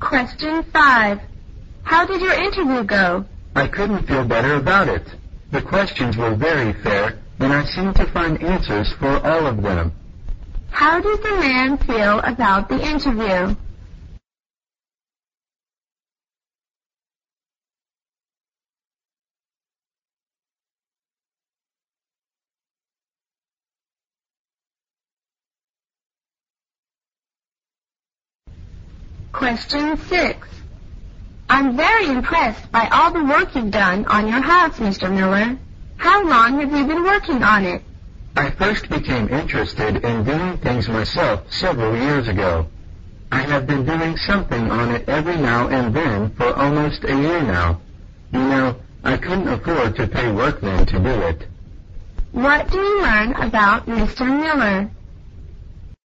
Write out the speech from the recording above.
Question 5. How did your interview go? I couldn't feel better about it. The questions were very fair, and I seemed to find answers for all of them. How did the man feel about the interview? Question 6. I'm very impressed by all the work you've done on your house, Mr. Miller. How long have you been working on it? I first became interested in doing things myself several years ago. I have been doing something on it every now and then for almost a year now. You know, I couldn't afford to pay workmen to do it. What do you learn about Mr. Miller?